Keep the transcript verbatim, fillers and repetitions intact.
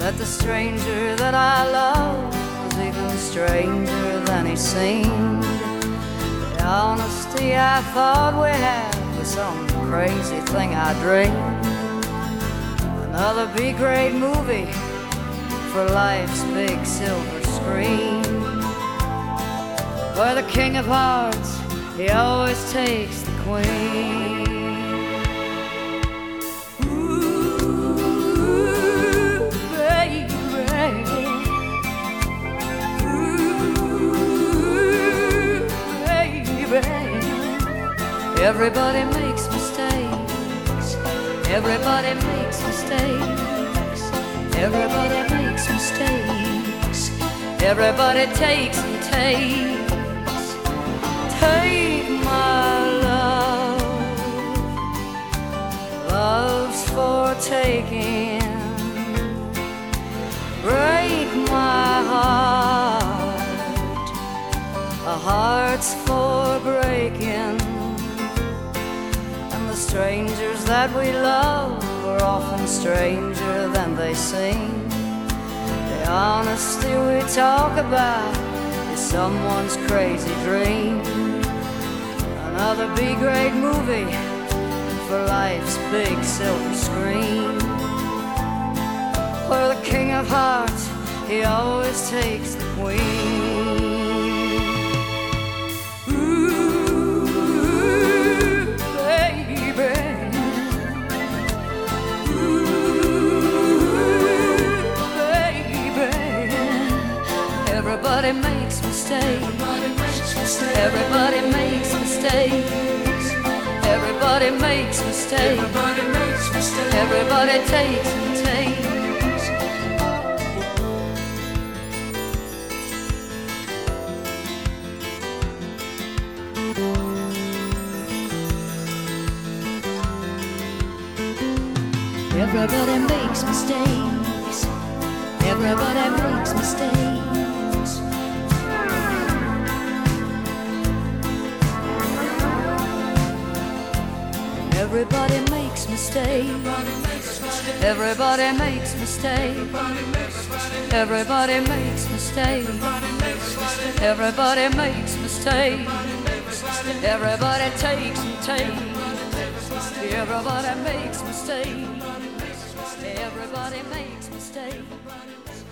that the stranger that I love was even stranger than he seemed. The honesty I thought we had was some crazy thing I dreamed. Another B-grade movie for life's big silver screen, where the king of hearts, he always takes the queen. Ooh, baby. Ooh, baby. Everybody makes mistakes. Everybody makes mistakes. Everybody makes mistakes. Everybody takes and takes. Take my love, love's for taking. Break my heart, a heart's for breaking. And the strangers that we love are often stranger than they seem. The honesty we talk about is someone's crazy dream. Another B-grade movie for life's big silver screen, where the king of hearts, he always takes the queen. Ooh, baby. Ooh, baby. Everybody makes mistakes. Everybody makes mistakes. Everybody makes mistakes. Everybody makes mistakes. Everybody takes and takes. Everybody makes mistakes. Everybody makes mistakes. Everybody makes mistakes. Everybody makes mistakes. Everybody makes mistakes. Everybody makes mistakes. Everybody takes and takes. Everybody makes mistakes. Everybody makes mistakes.